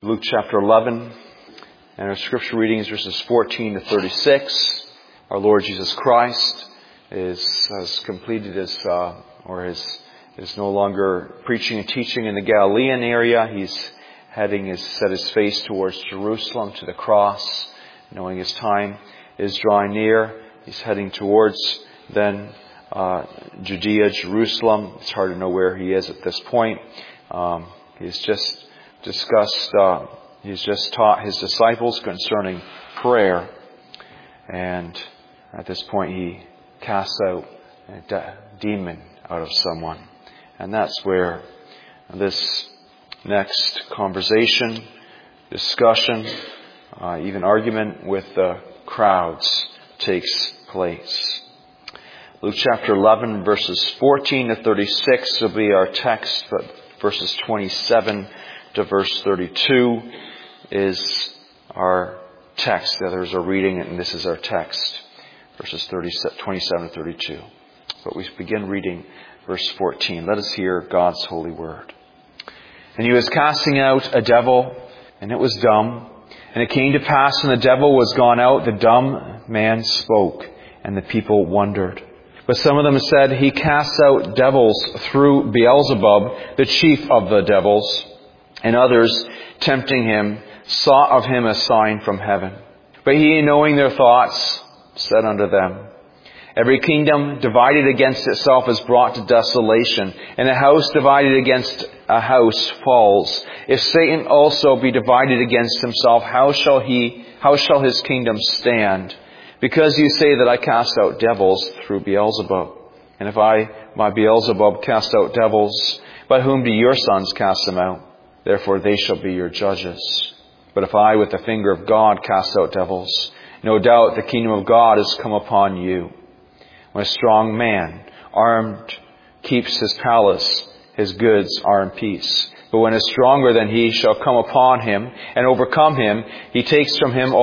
Luke chapter 11, and our scripture reading is verses 14 to 36. Our Lord Jesus Christ has completed is no longer preaching and teaching in the Galilean area. He's set his face towards Jerusalem, to the cross, knowing his time is drawing near. He's heading towards then Judea, Jerusalem. It's hard to know where he is at this point. He's just taught his disciples concerning prayer, and at this point he casts out a demon out of someone, and that's where this next conversation, discussion, even argument with the crowds takes place. Luke chapter 11, verses 14 to 36 will be our text, but verses 27 to verse 32 is our text. The others are reading it, and this is our text, verses 27 to 32. But we begin reading verse 14. Let us hear God's holy word. And he was casting out a devil, and it was dumb. And it came to pass, when the devil was gone out, the dumb man spoke, and the people wondered. But some of them said, he casts out devils through Beelzebub, the chief of the devils. And others, tempting him, sought of him a sign from heaven. But he, knowing their thoughts, said unto them, every kingdom divided against itself is brought to desolation, and a house divided against a house falls. If Satan also be divided against himself, how shall his kingdom stand? Because you say that I cast out devils through Beelzebub. And if I, by Beelzebub, cast out devils, by whom do your sons cast them out? Therefore they shall be your judges. But if I with the finger of God cast out devils, no doubt the kingdom of God is come upon you. When a strong man, armed, keeps his palace, his goods are in peace. But when a stronger than he shall come upon him and overcome him, he takes from him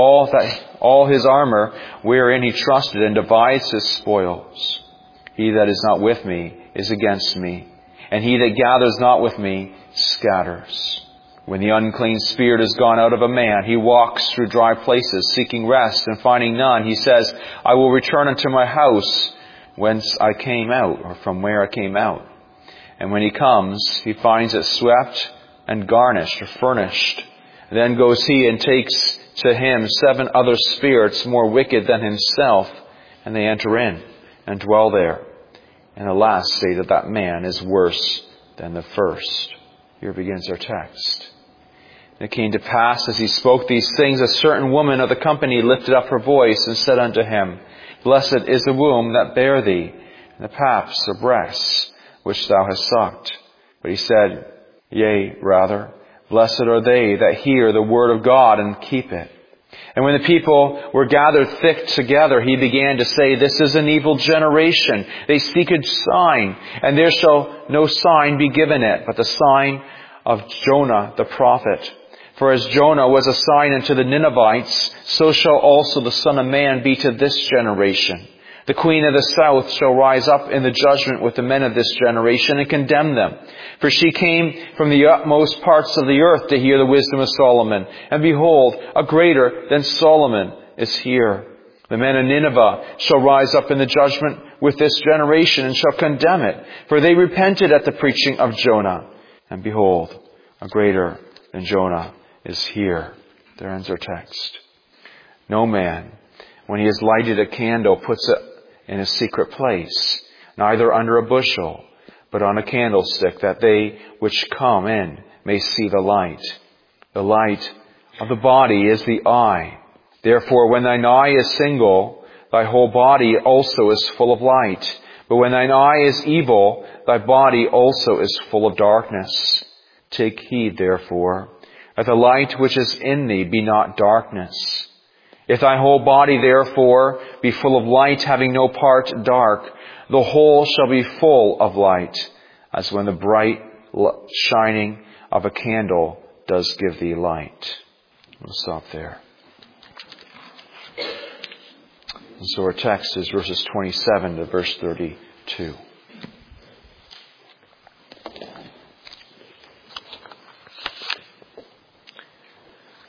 all his armor wherein he trusted, and divides his spoils. He that is not with me is against me, and he that gathers not with me scatters. When the unclean spirit is gone out of a man, he walks through dry places, seeking rest, and finding none, he says, I will return unto my house whence I came out, or from where I came out. And when he comes, he finds it swept and garnished, or furnished. Then goes he and takes to him 7 other spirits more wicked than himself, and they enter in and dwell there. And the last state of that man is worse than the first. Here begins our text. And it came to pass, as he spoke these things, a certain woman of the company lifted up her voice and said unto him, Blessed is the womb that bare thee, and the paps or breasts which thou hast sucked. But he said, Yea, rather, blessed are they that hear the word of God and keep it. And when the people were gathered thick together, he began to say, This is an evil generation. They seek a sign, and there shall no sign be given it, but the sign of Jonah the prophet. For as Jonah was a sign unto the Ninevites, so shall also the Son of Man be to this generation. The queen of the south shall rise up in the judgment with the men of this generation and condemn them. For she came from the utmost parts of the earth to hear the wisdom of Solomon. And behold, a greater than Solomon is here. The men of Nineveh shall rise up in the judgment with this generation and shall condemn it. For they repented at the preaching of Jonah. And behold, a greater than Jonah is here. There ends our text. No man, when he has lighted a candle, puts it in a secret place, neither under a bushel, but on a candlestick, that they which come in may see the light. The light of the body is the eye. Therefore, when thine eye is single, thy whole body also is full of light. But when thine eye is evil, thy body also is full of darkness. Take heed, therefore, that the light which is in thee be not darkness. If thy whole body therefore be full of light, having no part dark, the whole shall be full of light, as when the bright shining of a candle does give thee light. We'll stop there. And so our text is verses 27 to verse 32.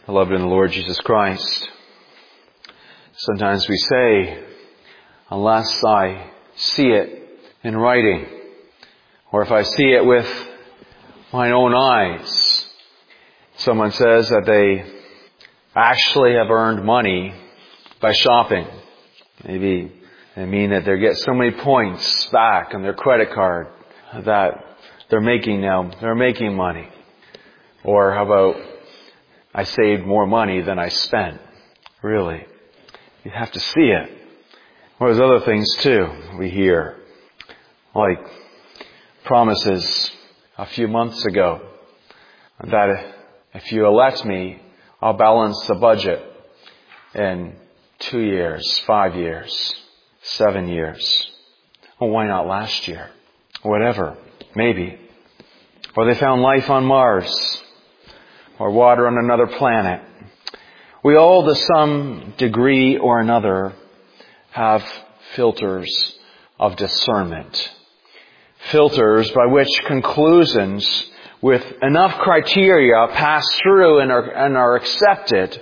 Beloved in the Lord Jesus Christ, sometimes we say, unless I see it in writing, or if I see it with my own eyes, someone says that they actually have earned money by shopping. Maybe they mean that they get so many points back on their credit card that they're making money. Or how about, I saved more money than I spent. Really. You have to see it. Or there's other things too we hear. Like promises a few months ago that if you elect me, I'll balance the budget in 2 years, 5 years, 7 years. Well, why not last year? Whatever. Maybe. Or they found life on Mars. Or water on another planet. We all, to some degree or another, have filters of discernment. Filters by which conclusions with enough criteria pass through and are accepted.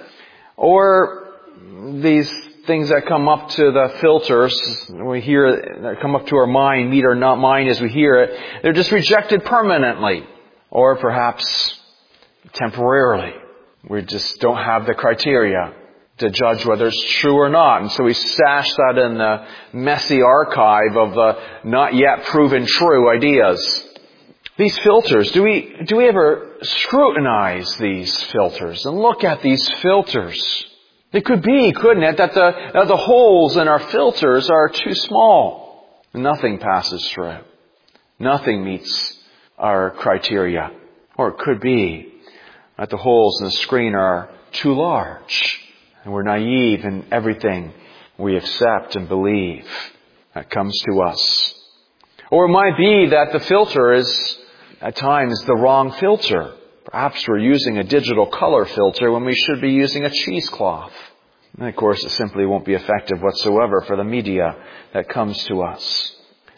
Or these things that come up to the filters, we hear, that come up to our mind, meet or not mind as we hear it, they're just rejected permanently. Or perhaps temporarily. We just don't have the criteria to judge whether it's true or not. And so we stash that in the messy archive of the not yet proven true ideas. These filters, do we ever scrutinize these filters and look at these filters? It could be, couldn't it, that the holes in our filters are too small. Nothing passes through. Nothing meets our criteria. Or it could be that the holes in the screen are too large and we're naive in everything we accept and believe that comes to us. Or it might be that the filter is at times the wrong filter. Perhaps we're using a digital color filter when we should be using a cheesecloth. And of course it simply won't be effective whatsoever for the media that comes to us.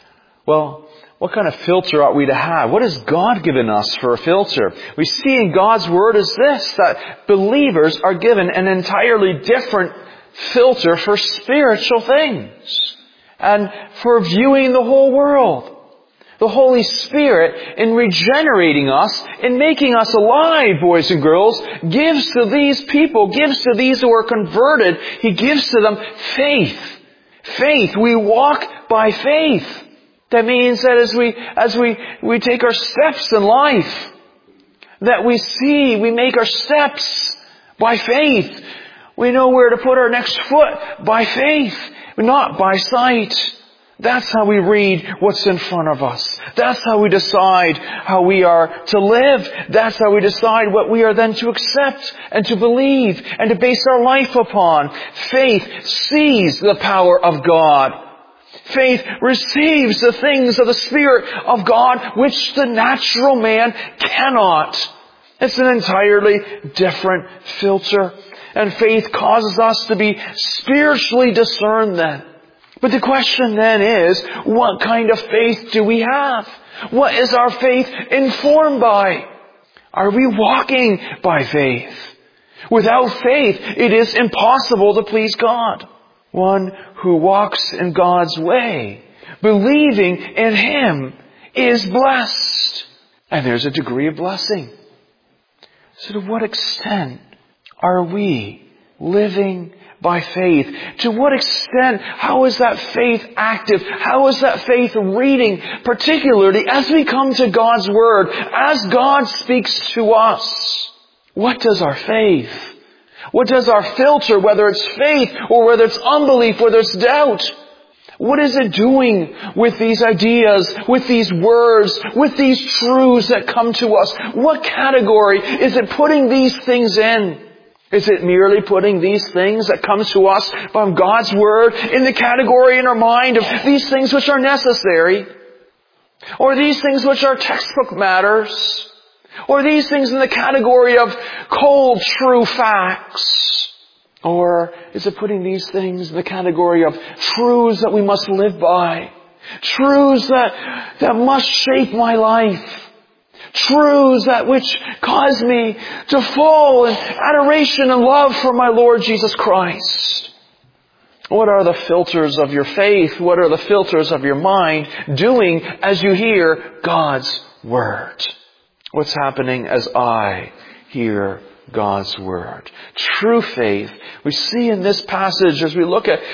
Well, what kind of filter ought we to have? What has God given us for a filter? We see in God's Word is this, that believers are given an entirely different filter for spiritual things and for viewing the whole world. The Holy Spirit, in regenerating us, in making us alive, boys and girls, gives to these people, gives to these who are converted, He gives to them faith. Faith. We walk by faith. That means that as we take our steps in life, that we make our steps by faith. We know where to put our next foot by faith, not by sight. That's how we read what's in front of us. That's how we decide how we are to live. That's how we decide what we are then to accept and to believe and to base our life upon. Faith sees the power of God. Faith receives the things of the Spirit of God which the natural man cannot. It's an entirely different filter. And faith causes us to be spiritually discerned then. But the question then is, what kind of faith do we have? What is our faith informed by? Are we walking by faith? Without faith, it is impossible to please God. One who walks in God's way, believing in Him, is blessed. And there's a degree of blessing. So to what extent are we living by faith? To what extent, how is that faith active? How is that faith reading? Particularly as we come to God's Word, as God speaks to us. What does our faith? What does our filter, whether it's faith or whether it's unbelief, whether it's doubt, what is it doing with these ideas, with these words, with these truths that come to us? What category is it putting these things in? Is it merely putting these things that come to us from God's Word in the category in our mind of these things which are necessary? Or these things which are textbook matters? Or these things in the category of cold, true facts? Or is it putting these things in the category of truths that we must live by? Truths that must shape my life? Truths that which cause me to fall in adoration and love for my Lord Jesus Christ. What are the filters of your faith? What are the filters of your mind doing as you hear God's Word? What's happening as I hear God's Word? True faith, we see in this passage as we look at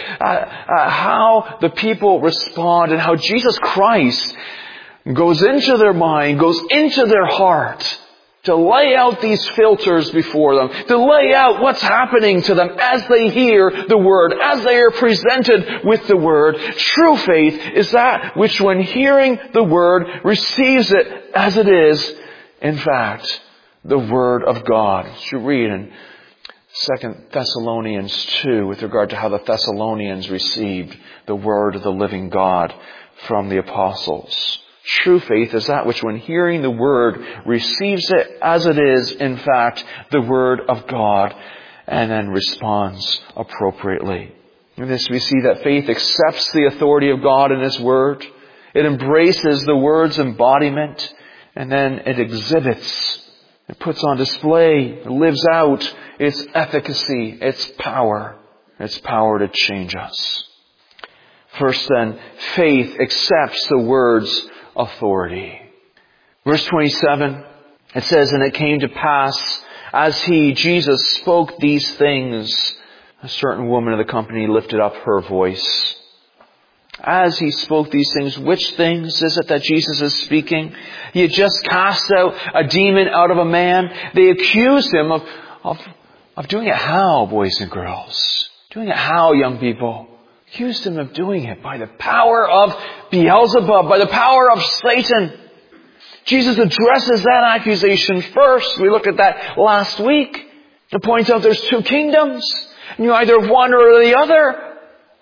how the people respond and how Jesus Christ goes into their mind, goes into their heart to lay out these filters before them, to lay out what's happening to them as they hear the Word, as they are presented with the Word. True faith is that which when hearing the Word receives it as it is, in fact, the Word of God. As you read in 2 Thessalonians 2 with regard to how the Thessalonians received the Word of the living God from the apostles. True faith is that which when hearing the Word receives it as it is, in fact, the Word of God, and then responds appropriately. In this we see that faith accepts the authority of God in His Word. It embraces the Word's embodiment, and then it exhibits, it puts on display, it lives out its efficacy, its power to change us. First then, faith accepts the Word's authority. Verse 27, it says, "And it came to pass, as He, Jesus, spoke these things, a certain woman of the company lifted up her voice." As He spoke these things, which things is it that Jesus is speaking? He had just cast out a demon out of a man. They accused Him of doing it how, boys and girls? Doing it how, young people? Accused Him of doing it by the power of Beelzebub, by the power of Satan. Jesus addresses that accusation first. We looked at that last week. It points out there's two kingdoms, and you're either one or the other.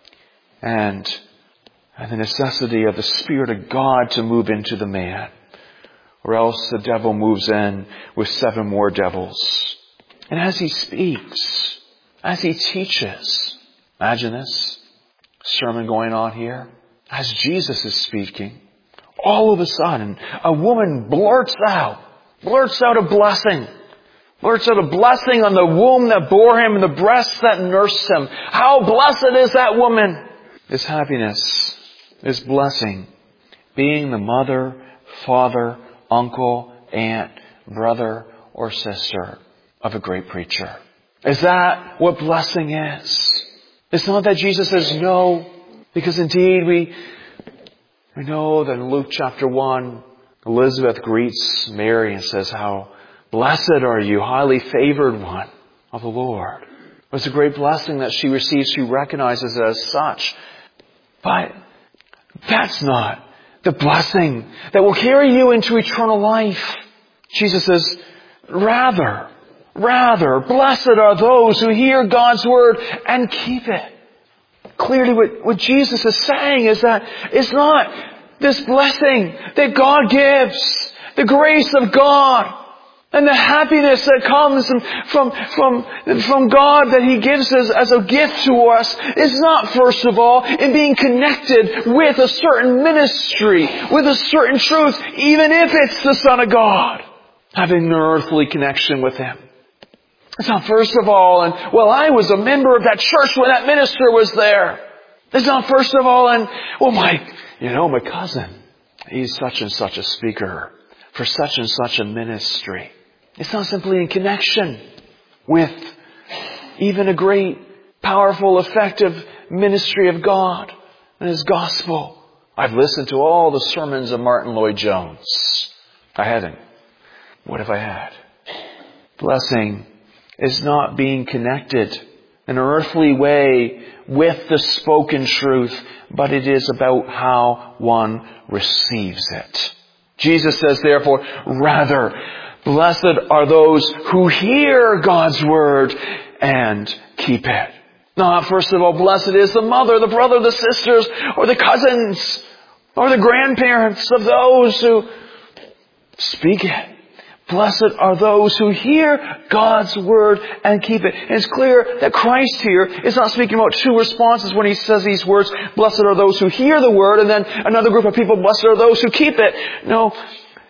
And the necessity of the Spirit of God to move into the man, or else the devil moves in with 7 more devils. And as he speaks, as he teaches, imagine this sermon going on here, as Jesus is speaking, all of a sudden, a woman blurts out a blessing. Blurts out a blessing on the womb that bore him and the breasts that nursed him. How blessed is that woman! His happiness, his blessing, being the mother, father, uncle, aunt, brother, or sister of a great preacher. Is that what blessing is? It's not that Jesus says no, because indeed we know that in Luke chapter 1, Elizabeth greets Mary and says, "How blessed are you, highly favored one of the Lord." It's a great blessing that she receives. She recognizes it as such. But that's not the blessing that will carry you into eternal life. Jesus says, Rather, blessed are those who hear God's Word and keep it. Clearly what Jesus is saying is that it's not this blessing that God gives, the grace of God, and the happiness that comes from God that He gives us as a gift to us is not, first of all, in being connected with a certain ministry, with a certain truth, even if it's the Son of God, having an earthly connection with Him. It's not, first of all, I was a member of that church when that minister was there. It's not, first of all, my cousin, he's such and such a speaker for such and such a ministry. It's not simply in connection with even a great, powerful, effective ministry of God and His gospel. I've listened to all the sermons of Martin Lloyd-Jones. I hadn't. What if I had? Blessing is not being connected in an earthly way with the spoken truth, but it is about how one receives it. Jesus says, therefore, rather, blessed are those who hear God's Word and keep it. Not, first of all, blessed is the mother, the brother, the sisters, or the cousins, or the grandparents of those who speak it. Blessed are those who hear God's Word and keep it. And it's clear that Christ here is not speaking about two responses when He says these words. Blessed are those who hear the Word, and then another group of people, blessed are those who keep it. No,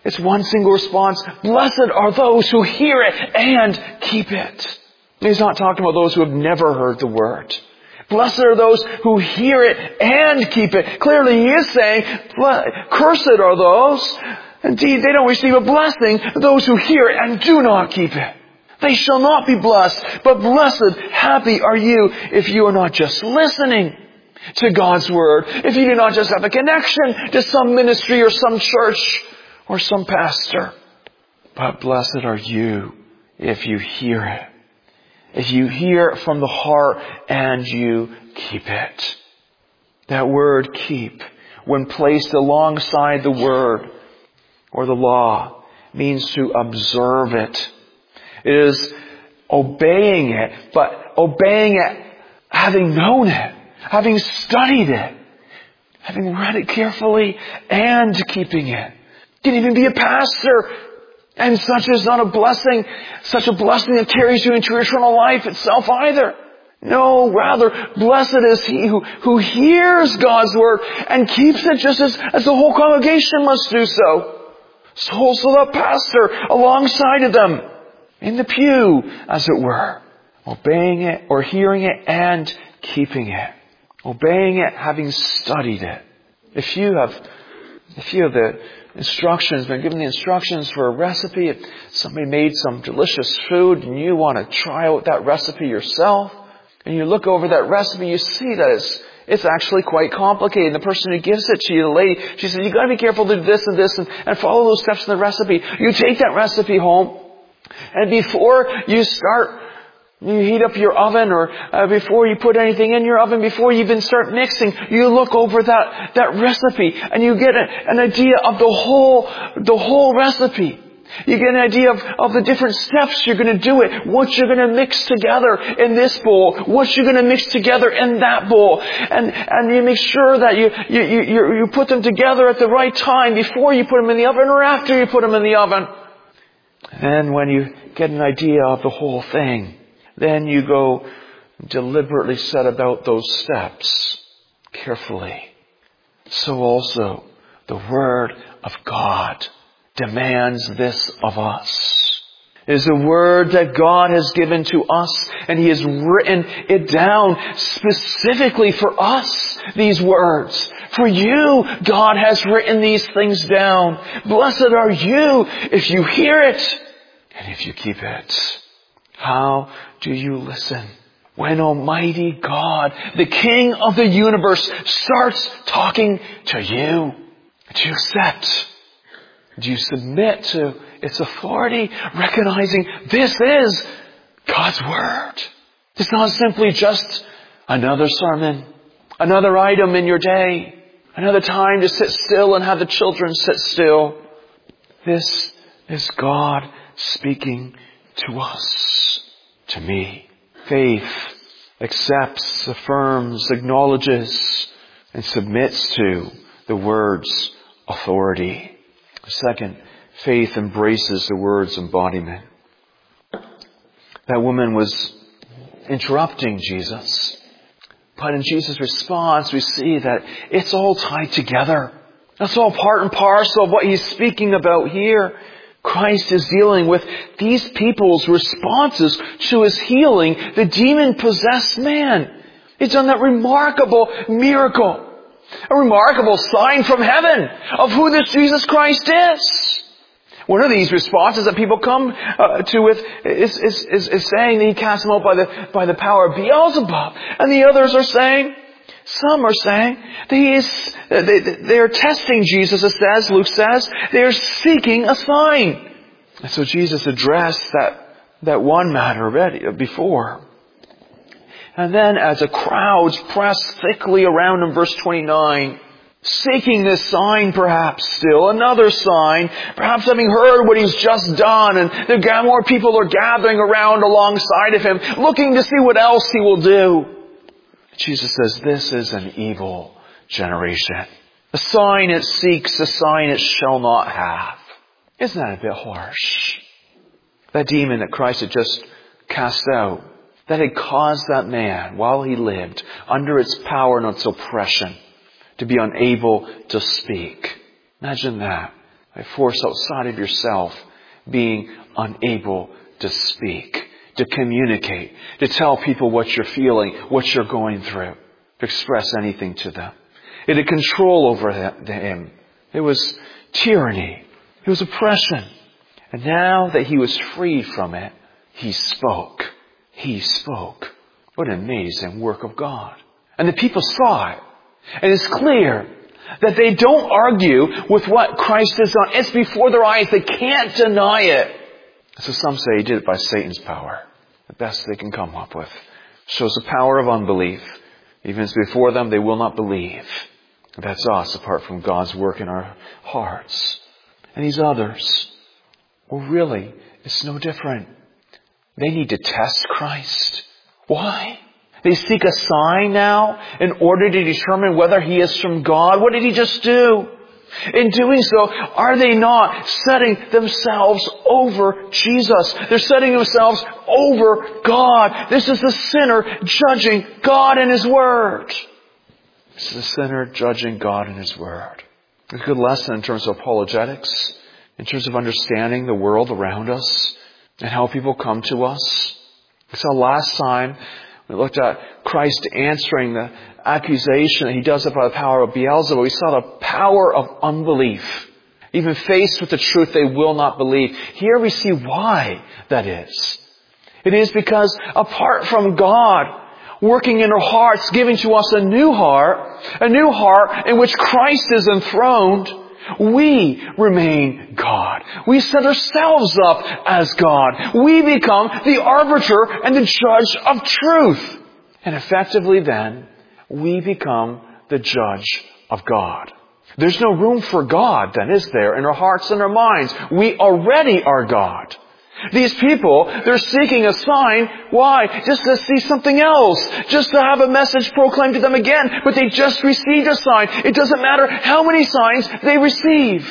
It's one single response. Blessed are those who hear it and keep it. He's not talking about those who have never heard the word. Blessed are those who hear it and keep it. Clearly he is saying, cursed are those. Indeed, they don't receive a blessing, those who hear it and do not keep it. They shall not be blessed, but blessed, happy are you if you are not just listening to God's word, if you do not just have a connection to some ministry or some church or some pastor. But blessed are you if you hear it. If you hear it from the heart and you keep it. That word keep, when placed alongside the word or the law, means to observe it. It is obeying it, but obeying it having known it, having studied it, having read it carefully and keeping it. You can even be a pastor, and such is not a blessing, such a blessing that carries you into eternal life itself either. No, rather, blessed is he who hears God's word and keeps it, just as the whole congregation must do so. So also the pastor alongside of them, in the pew, as it were, obeying it or hearing it and keeping it. Obeying it, having studied it. If you have the instructions, been given the instructions for a recipe, if somebody made some delicious food and you want to try out that recipe yourself, and you look over that recipe, you see that it's actually quite complicated. The person who gives it to you, the lady, she says, you've got to be careful to do this and this and follow those steps in the recipe. You take that recipe home, and before you heat up your oven, or before you put anything in your oven, before you even start mixing, you look over that recipe and you get an idea of the whole recipe. You get an idea of the different steps you're going to do it, what you're going to mix together in this bowl, what you're going to mix together in that bowl, and you make sure that you put them together at the right time before you put them in the oven or after you put them in the oven. And when you get an idea of the whole thing, then you go deliberately set about those steps carefully. So also the Word of God demands this of us. It is a word that God has given to us, and He has written it down specifically for us, these words. For you, God has written these things down. Blessed are you if you hear it and if you keep it. How do you listen when Almighty God, the King of the universe, starts talking to you? Do you accept? Do you submit to its authority, recognizing this is God's Word? It's not simply just another sermon, another item in your day, another time to sit still and have the children sit still. This is God speaking to us, to me. Faith accepts, affirms, acknowledges, and submits to the Word's authority. Second, faith embraces the Word's embodiment. That woman was interrupting Jesus. But in Jesus' response, we see that it's all tied together. That's all part and parcel of what He's speaking about here. Christ is dealing with these people's responses to His healing the demon-possessed man. He's done that remarkable miracle. A remarkable sign from heaven of who this Jesus Christ is. One of these responses that people come to with is saying that He cast them out by the power of Beelzebub. And the others are saying, some are saying, that they are testing Jesus, it says, Luke says. They are seeking a sign. And so Jesus addressed that one matter already before. And then as the crowds press thickly around Him, verse 29, seeking this sign perhaps still, another sign, perhaps having heard what He's just done, and more people are gathering around alongside of Him, looking to see what else He will do. Jesus says, this is an evil generation. A sign it seeks, a sign it shall not have. Isn't that a bit harsh? That demon that Christ had just cast out, that had caused that man, while he lived, under its power and its oppression, to be unable to speak. Imagine that. A force outside of yourself being unable to speak, to communicate, to tell people what you're feeling, what you're going through, to express anything to them. It had control over him. It was tyranny. It was oppression. And now that he was freed from it, he spoke. He spoke. What an amazing work of God. And the people saw it. And it's clear that they don't argue with what Christ has done. It's before their eyes. They can't deny it. So some say he did it by Satan's power. The best they can come up with. Shows the power of unbelief. Even as before them, they will not believe. That's us, apart from God's work in our hearts. And these others, well, really, it's no different. They need to test Christ. Why? They seek a sign now in order to determine whether he is from God. What did he just do? In doing so, are they not setting themselves over Jesus? They're setting themselves over God. This is the sinner judging God and His Word. This is the sinner judging God and His Word. A good lesson in terms of apologetics, in terms of understanding the world around us and how people come to us. We saw last time we looked at Christ answering the accusation that he does it by the power of Beelzebub. We saw the power of unbelief. Even faced with the truth, they will not believe. Here we see why that is. It is because apart from God working in our hearts, giving to us a new heart in which Christ is enthroned, we remain God. We set ourselves up as God. We become the arbiter and the judge of truth. And effectively then, we become the judge of God. There's no room for God then, is there, in our hearts and our minds? We already are God. These people, they're seeking a sign. Why? Just to see something else. Just to have a message proclaimed to them again. But they just received a sign. It doesn't matter how many signs they receive.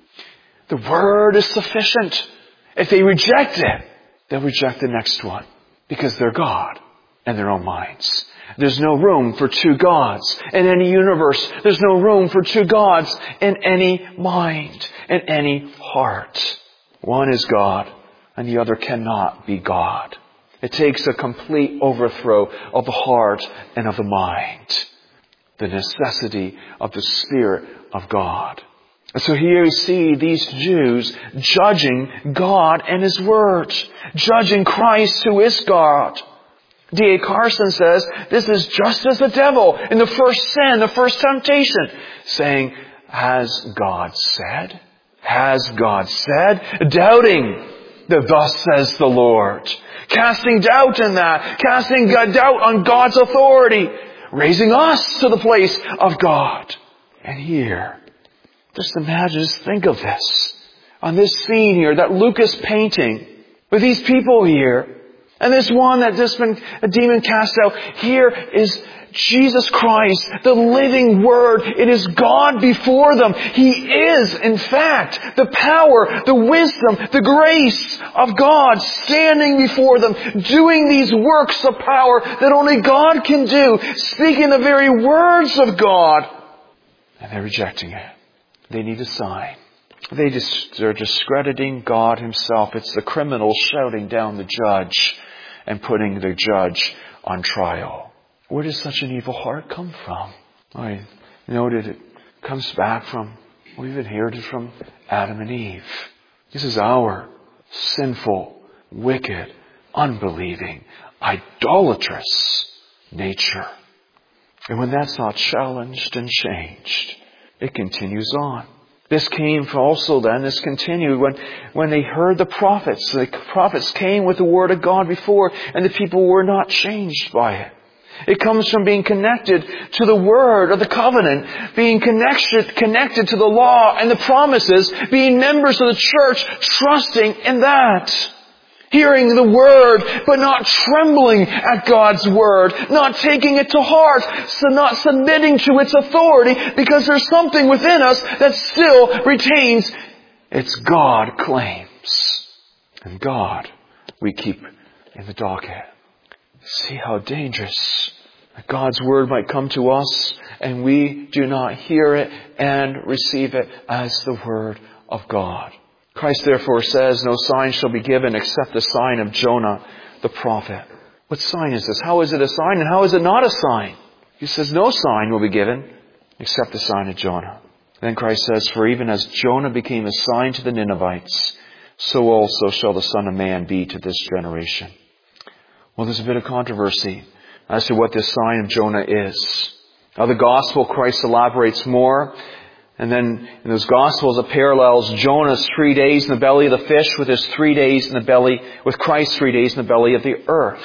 The Word is sufficient. If they reject it, they'll reject the next one. Because they're God in their own minds. There's no room for two gods in any universe. There's no room for two gods in any mind, in any heart. One is God, and the other cannot be God. It takes a complete overthrow of the heart and of the mind. The necessity of the Spirit of God. And so here you see these Jews judging God and His Word. Judging Christ who is God. D.A. Carson says, this is just as the devil in the first sin, the first temptation, saying, has God said? Has God said? Doubting that thus says the Lord. Casting doubt in that. Casting doubt on God's authority. Raising us to the place of God. And here, just imagine, just think of this. On this scene here that Luke is painting. With these people here. And this one that just been a demon cast out. Here is Jesus Christ, the living Word. It is God before them. He is, in fact, the power, the wisdom, the grace of God standing before them, doing these works of power that only God can do, speaking the very words of God. And they're rejecting it. They need a sign. They're discrediting God Himself. It's the criminal shouting down the judge and putting the judge on trial. Where does such an evil heart come from? I noted it comes back from, we've inherited from Adam and Eve. This is our sinful, wicked, unbelieving, idolatrous nature. And when that's not challenged and changed, it continues on. This came also then, this continued when they heard the prophets. The prophets came with the Word of God before, and the people were not changed by it. It comes from being connected to the Word of the covenant, being connected to the law and the promises, being members of the church, trusting in that. Hearing the Word, but not trembling at God's Word, not taking it to heart, so not submitting to its authority, because there's something within us that still retains its God claims. And God, we keep in the docket. See how dangerous God's Word might come to us, and we do not hear it and receive it as the Word of God. Christ therefore says, no sign shall be given except the sign of Jonah the prophet. What sign is this? How is it a sign and how is it not a sign? He says no sign will be given except the sign of Jonah. Then Christ says, for even as Jonah became a sign to the Ninevites, so also shall the Son of Man be to this generation. Well, there's a bit of controversy as to what this sign of Jonah is. Now, the Gospel, Christ elaborates more. And then in those Gospels, it parallels Jonah's 3 days in the belly of the fish with his 3 days in the belly, with Christ's 3 days in the belly of the earth.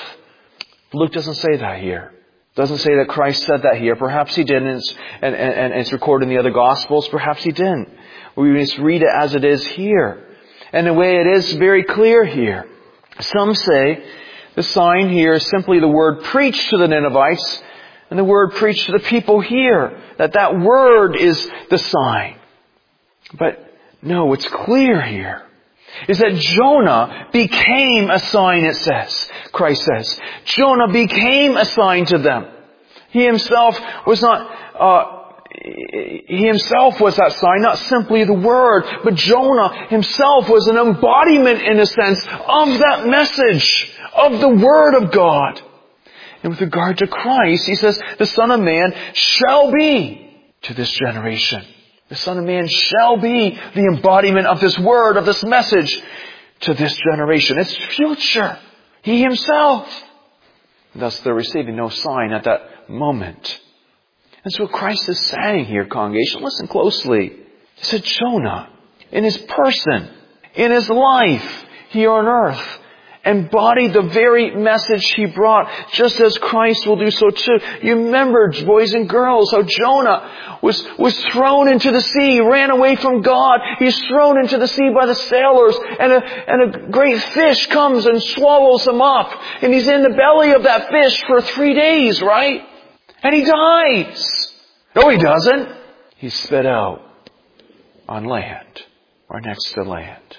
Luke doesn't say that here. Doesn't say that Christ said that here. Perhaps he didn't, and it's recorded in the other Gospels. Perhaps he didn't. We just read it as it is here. And the way it is very clear here. Some say the sign here is simply the word preached to the Ninevites, and the word preached to the people here. That word is the sign. But no, what's clear here is that Jonah became a sign, it says. Christ says. Jonah became a sign to them. He himself was not, he himself was that sign, not simply the word, but Jonah himself was an embodiment, in a sense, of that message, of the Word of God. And with regard to Christ, he says, the Son of Man shall be to this generation. The Son of Man shall be the embodiment of this word, of this message to this generation. It's future. He himself. And thus they're receiving no sign at that moment. And so what Christ is saying here, congregation, listen closely. He said Jonah, in his person, in his life here on earth, embodied the very message he brought, just as Christ will do so too. You remember, boys and girls, how Jonah was thrown into the sea, ran away from God. He's thrown into the sea by the sailors, and a great fish comes and swallows him up. And he's in the belly of that fish for 3 days, right? And he dies. No, he doesn't. He's spit out on land, or next to land.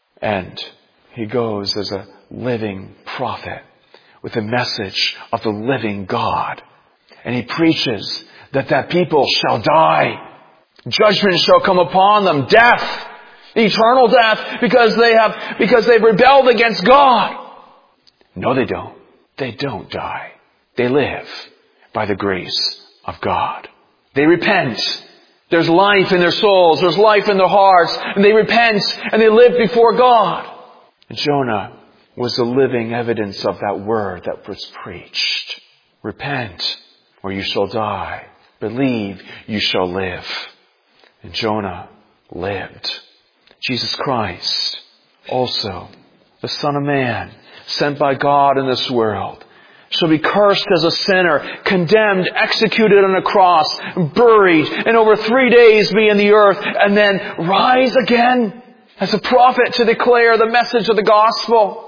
And he goes as a living prophet with the message of the living God. And he preaches that people shall die. Judgment shall come upon them. Death. Eternal death because they've rebelled against God. No, they don't. They don't die. They live by the grace of God. They repent. There's life in their souls. There's life in their hearts. And they repent and they live before God. And Jonah was the living evidence of that word that was preached. Repent, or you shall die. Believe, you shall live. And Jonah lived. Jesus Christ, also, the Son of Man, sent by God in this world, shall be cursed as a sinner, condemned, executed on a cross, buried, and over 3 days be in the earth, and then rise again as a prophet to declare the message of the gospel.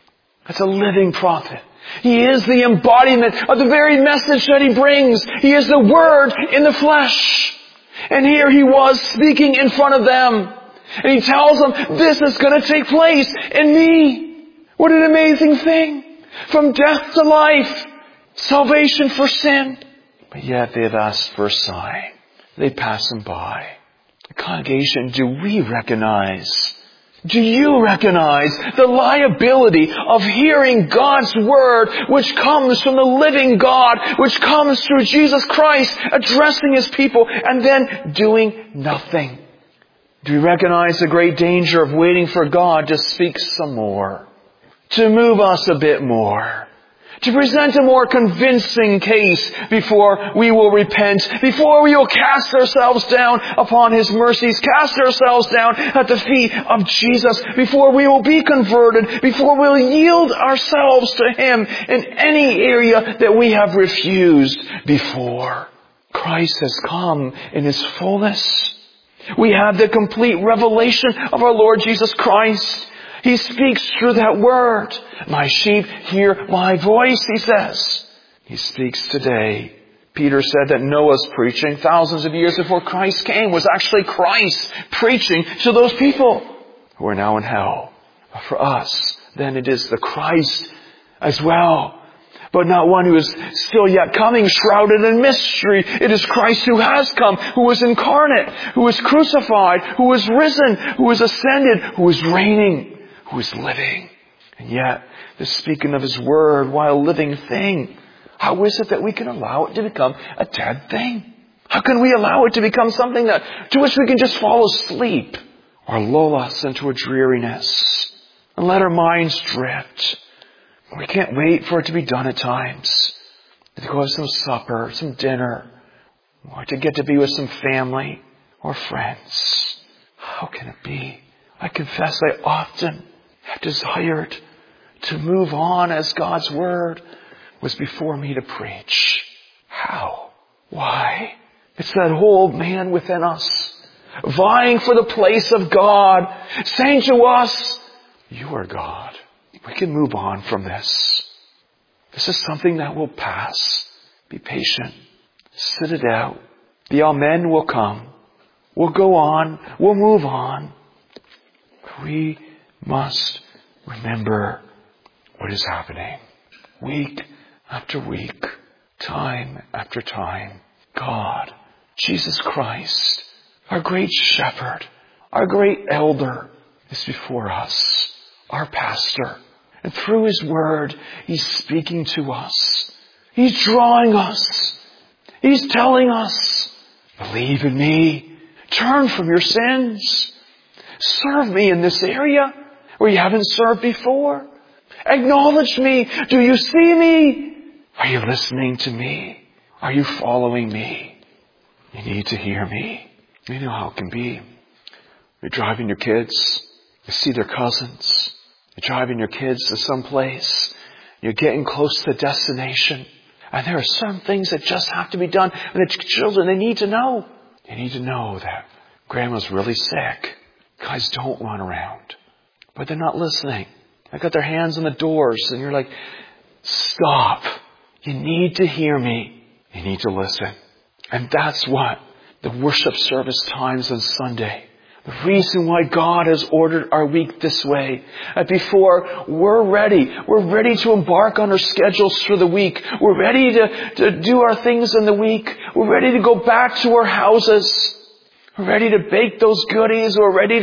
As a living prophet. He is the embodiment of the very message that he brings. He is the Word in the flesh. And here he was speaking in front of them. And he tells them, this is going to take place in me. What an amazing thing. From death to life. Salvation for sin. But yet they have asked for a sign. They pass him by. The congregation, do we recognize? Do you recognize the liability of hearing God's Word, which comes from the living God, which comes through Jesus Christ, addressing His people, and then doing nothing? Do you recognize the great danger of waiting for God to speak some more? To move us a bit more? To present a more convincing case before we will repent, before we will cast ourselves down upon His mercies, cast ourselves down at the feet of Jesus, before we will be converted, before we'll yield ourselves to Him in any area that we have refused before. Christ has come in His fullness. We have the complete revelation of our Lord Jesus Christ. He speaks through that word. My sheep hear my voice, he says. He speaks today. Peter said that Noah's preaching thousands of years before Christ came was actually Christ preaching to those people who are now in hell. But for us, then it is the Christ as well. but not one who is still yet coming, shrouded in mystery. It is Christ who has come, who was incarnate, who was crucified, who was risen, who was ascended, who is reigning, who is living. And yet, the speaking of His Word, while a living thing, how is it that we can allow it to become a dead thing? How can we allow it to become something to which we can just fall asleep or lull us into a dreariness and let our minds drift? We can't wait for it to be done at times. To go have some supper, some dinner, or to get to be with some family or friends. How can it be? I confess I often have desired to move on as God's Word was before me to preach. How? Why? It's that whole man within us, vying for the place of God, saying to us, you are God. We can move on from this. This is something that will pass. Be patient. Sit it out. The Amen will come. We'll go on. We'll move on. We must remember what is happening. Week after week, time after time, God, Jesus Christ, our great shepherd, our great elder, is before us, our pastor. And through His Word, He's speaking to us. He's drawing us. He's telling us, believe in me. Turn from your sins. Serve me in this area where you haven't served before. Acknowledge me. Do you see me? Are you listening to me? Are you following me? You need to hear me. You know how it can be. You're driving your kids. You see their cousins. You're driving your kids to some place. You're getting close to the destination. And there are some things that just have to be done. And the children, they need to know. They need to know that grandma's really sick. Guys don't run around. But they're not listening. They got their hands on the doors. And you're like, stop. You need to hear me. You need to listen. And that's what the worship service times on Sunday. The reason why God has ordered our week this way. That before we're ready to embark on our schedules for the week. We're ready to do our things in the week. We're ready to go back to our houses. We're ready to bake those goodies. We're ready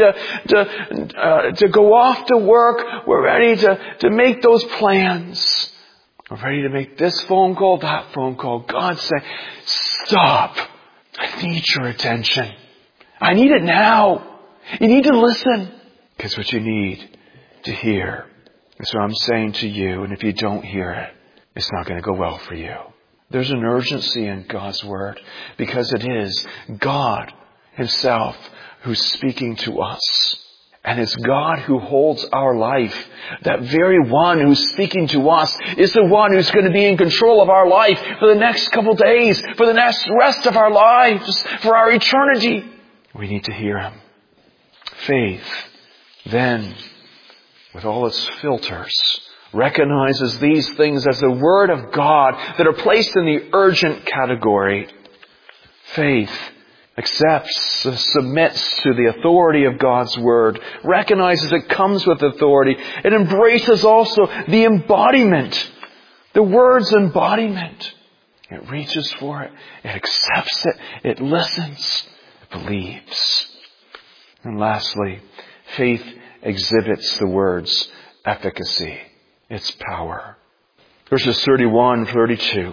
to go off to work. We're ready to make those plans. We're ready to make this phone call, that phone call. God's saying, stop. I need your attention. I need it now. You need to listen. Because what you need to hear is what I'm saying to you. And if you don't hear it, it's not going to go well for you. There's an urgency in God's Word because it is God Himself who's speaking to us. And it's God who holds our life. That very one who's speaking to us is the one who's going to be in control of our life for the next couple days, for the next rest of our lives, for our eternity. We need to hear Him. Faith, then, with all its filters, recognizes these things as the Word of God that are placed in the urgent category. Faith accepts, submits to the authority of God's Word, recognizes it comes with authority. It embraces also the embodiment, the Word's embodiment. It reaches for it. It accepts it. It listens. It believes. And lastly, faith exhibits the Word's efficacy, its power. Verses 31, 32.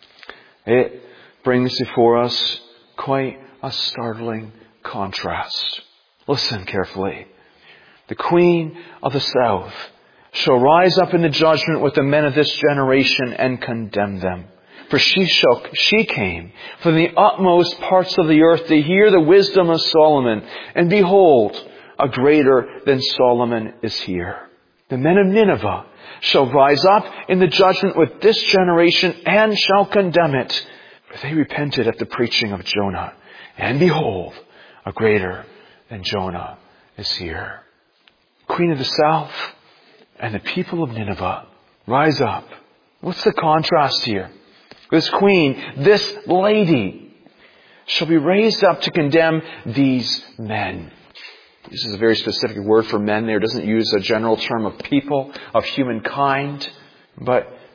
It brings before us quite a startling contrast. Listen carefully. The Queen of the South shall rise up in the judgment with the men of this generation and condemn them. For she came from the utmost parts of the earth to hear the wisdom of Solomon. And behold, a greater than Solomon is here. The men of Nineveh shall rise up in the judgment with this generation and shall condemn it. For they repented at the preaching of Jonah. And behold, a greater than Jonah is here. Queen of the South and the people of Nineveh rise up. What's the contrast here? This queen, this lady, shall be raised up to condemn these men. This is a very specific word for men there. It doesn't use a general term of people, of humankind. But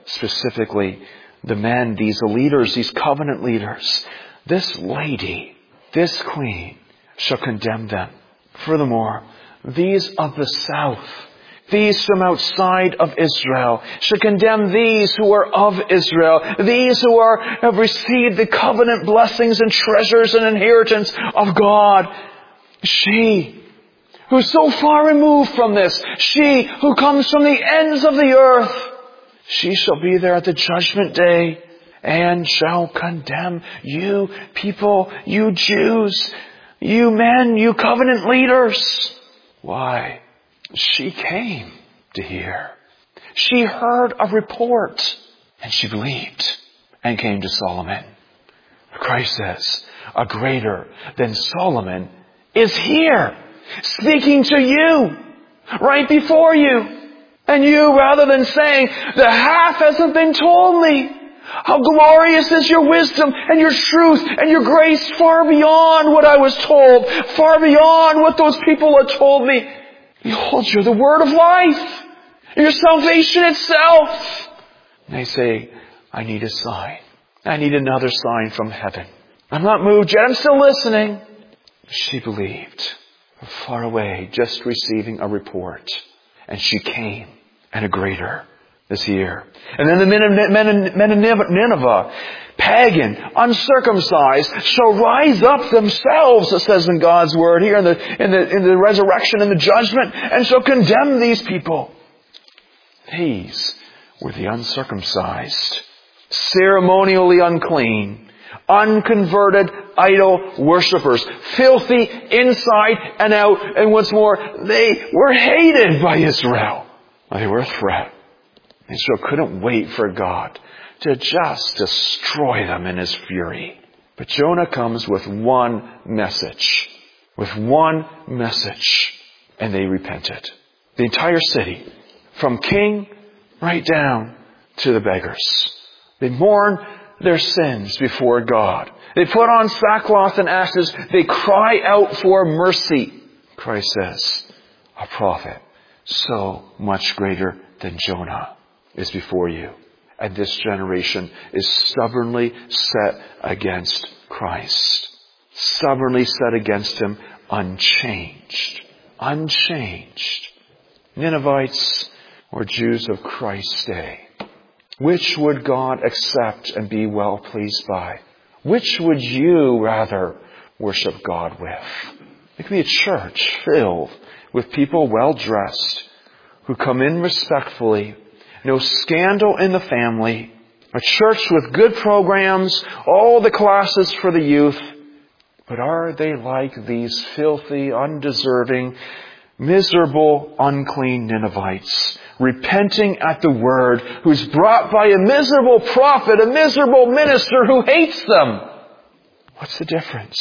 specifically the men, these leaders, these covenant leaders. This lady, this queen, shall condemn them. Furthermore, these of the south, these from outside of Israel, shall condemn these who are of Israel, these who have received the covenant blessings and treasures and inheritance of God. She, who's so far removed from this, she who comes from the ends of the earth, she shall be there at the judgment day and shall condemn you people, you Jews, you men, you covenant leaders. Why? She came to hear. She heard a report and she believed and came to Solomon. Christ says, a greater than Solomon is here, speaking to you, right before you. And you, rather than saying, the half hasn't been told me. How glorious is your wisdom and your truth and your grace, far beyond what I was told, far beyond what those people had told me. Behold, you're the word of life. You're salvation itself. And they say, I need a sign. I need another sign from heaven. I'm not moved yet. I'm still listening. She believed. Far away, just receiving a report. And she came, and a greater is here. And then the men of Nineveh, pagan, uncircumcised, shall rise up themselves, it says in God's word here in the resurrection and the judgment, and shall condemn these people. These were the uncircumcised, ceremonially unclean, unconverted idol worshippers, filthy inside and out, and what's more, they were hated by Israel. They were a threat. Israel couldn't wait for God to just destroy them in His fury. But Jonah comes with one message. With one message. And they repented. The entire city, from king right down to the beggars. They mourn their sins before God. They put on sackcloth and ashes. They cry out for mercy. Christ says, a prophet so much greater than Jonah is before you. And this generation is stubbornly set against Christ. Stubbornly set against Him, unchanged. Unchanged. Ninevites were Jews of Christ's day. Which would God accept and be well pleased by? Which would you rather worship God with? It could be a church filled with people well dressed who come in respectfully. No scandal in the family. A church with good programs, all the classes for the youth. But are they like these filthy, undeserving, miserable, unclean Ninevites, repenting at the word, who's brought by a miserable prophet, a miserable minister who hates them? What's the difference?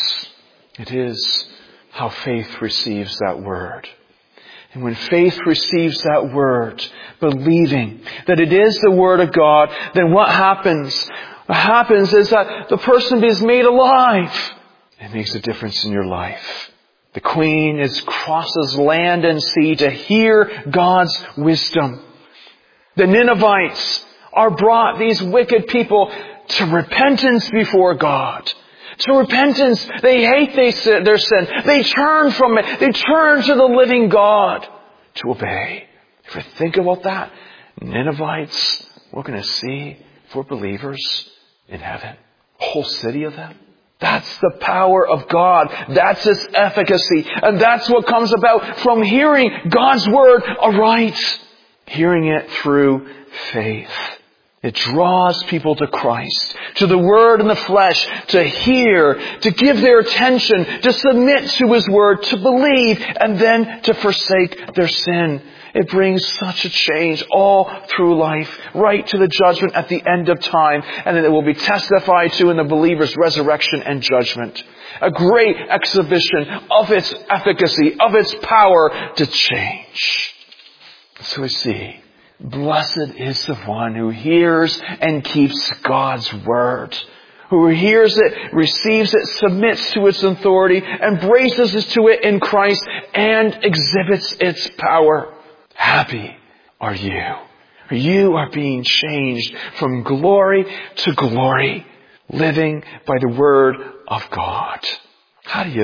It is how faith receives that word. And when faith receives that word, believing that it is the Word of God, then what happens? What happens is that the person is made alive. It makes a difference in your life. The queen crosses land and sea to hear God's wisdom. The Ninevites are brought, these wicked people, to repentance before God. To repentance. They hate their sin. They turn from it. They turn to the living God to obey. If you think about that, Ninevites, we're going to see for believers in heaven. A whole city of them. That's the power of God. That's its efficacy. And that's what comes about from hearing God's word aright. Hearing it through faith. It draws people to Christ, to the Word in the flesh, to hear, to give their attention, to submit to His Word, to believe, and then to forsake their sin. It brings such a change all through life, right to the judgment at the end of time, and then it will be testified to in the believer's resurrection and judgment. A great exhibition of its efficacy, of its power to change. So we see, blessed is the one who hears and keeps God's word. Who hears it, receives it, submits to its authority, embraces it to it in Christ, and exhibits its power. Happy are you You are being changed from glory to glory, living by the Word of God. How do we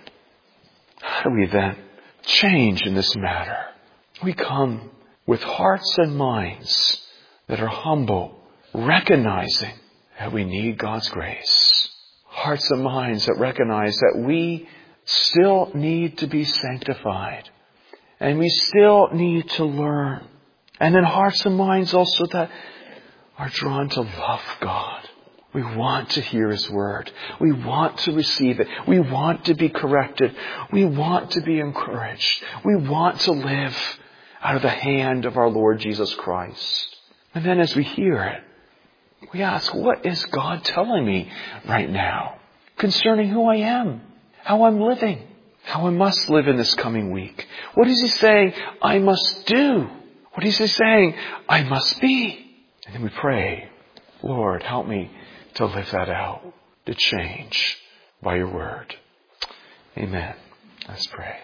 then change in this matter? We come with hearts and minds that are humble, recognizing that we need God's grace. Hearts and minds that recognize that we still need to be sanctified. And we still need to learn. And then hearts and minds also that are drawn to love God. We want to hear His Word. We want to receive it. We want to be corrected. We want to be encouraged. We want to live out of the hand of our Lord Jesus Christ. And then as we hear it, we ask, what is God telling me right now concerning who I am, how I'm living, how I must live in this coming week? What is He saying I must do? What is He saying I must be? And then we pray, Lord, help me to live that out, to change by Your Word. Amen. Let's pray.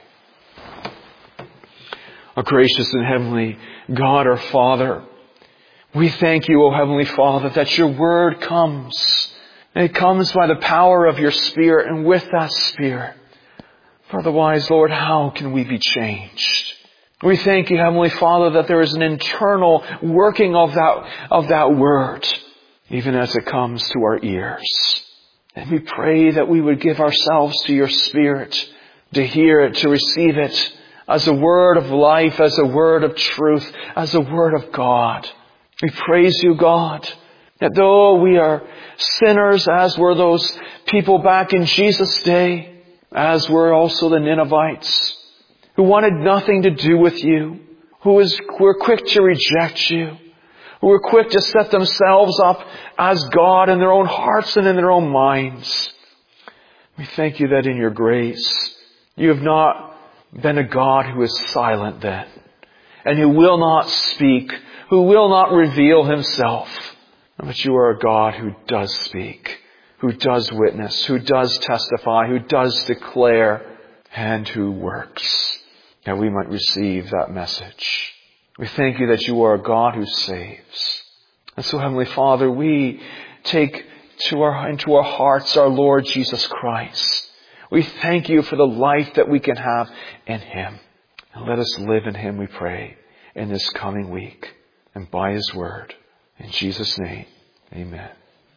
Our gracious and heavenly God, our Father, we thank You, O Heavenly Father, that Your Word comes. And it comes by the power of Your Spirit, and with that Spirit. For otherwise, Lord, how can we be changed? We thank You, Heavenly Father, that there is an internal working of that Word, even as it comes to our ears. And we pray that we would give ourselves to Your Spirit, to hear it, to receive it, as a word of life, as a word of truth, as a word of God. We praise You, God, that though we are sinners, as were those people back in Jesus' day, as were also the Ninevites, who wanted nothing to do with You, who were quick to reject You, who were quick to set themselves up as God in their own hearts and in their own minds. We thank You that in Your grace, You have not been a God who is silent then, and who will not speak, who will not reveal Himself. But You are a God who does speak, who does witness, who does testify, who does declare, and who works, that we might receive that message. We thank You that You are a God who saves. And so, Heavenly Father, we take into our hearts our Lord Jesus Christ. We thank You for the life that we can have in Him. And let us live in Him, we pray, in this coming week, and by His Word. In Jesus' name, amen.